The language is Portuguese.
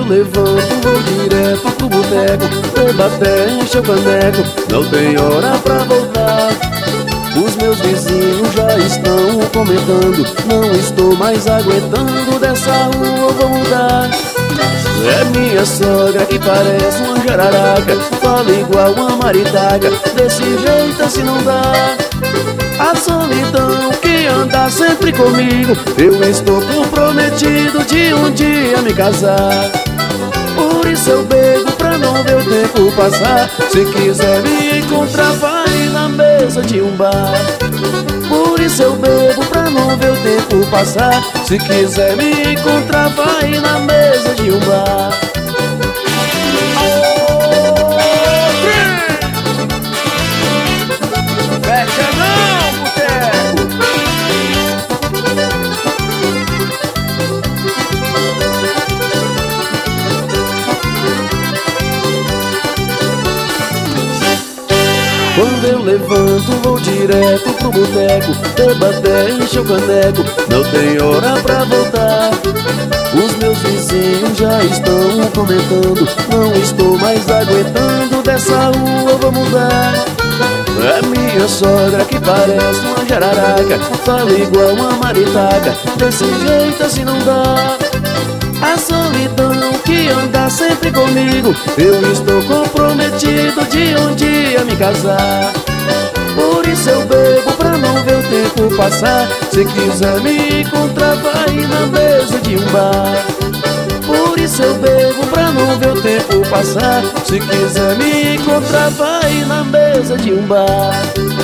eu levanto, vou direto pro boteco, bebo até encher o caneco, não tem hora pra voltar. Os meus vizinhos já estão comentando, não estou mais aguentando, dessa rua eu vou mudar. É minha sogra que parece uma jararaca, fala igual uma maritaca, desse jeito assim não dá. A solidão que anda sempre comigo, eu estou comprometido de um dia me casar. Por isso eu bebo pra não ver o tempo passar, se quiser me encontrar vai na mesa de um bar. Por isso eu bebo pra não ver o tempo passar, se quiser me encontrar vai na mesa de um bar. Fecha não, boteco! Quando eu levanto vou direto pro boteco, bebo até encher o caneco, não tem hora pra voltar. Os meus vizinhos já estão comentando, não estou mais aguentando, dessa rua eu vou mudar. É minha sogra que parece uma jararaca, fala igual uma maritaca, desse jeito assim não dá. A solidão que anda sempre comigo, eu estou comprometido de um dia me casar. Por isso eu bebo pra não ver o tempo passar, se quiser me encontrar vai na mesa de um bar. Por isso eu bebo pra não ver o tempo passar, se quiser me encontrar vai na mesa de um bar.